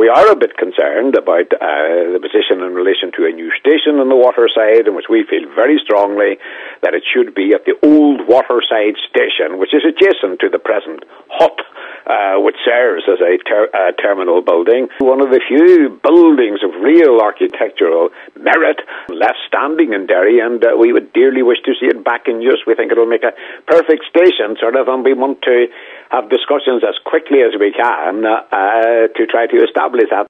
are a bit concerned about the position in relation to a new station on the Waterside, in which we feel very strongly that it should be at the old Waterside station, which is adjacent to the present hut, which serves as a terminal building. One of the few buildings of real architectural merit left standing in Derry, and we would dearly wish to see it back in use. We think it will make a perfect station, and we want to have discussions as quickly as we can to try to establish that.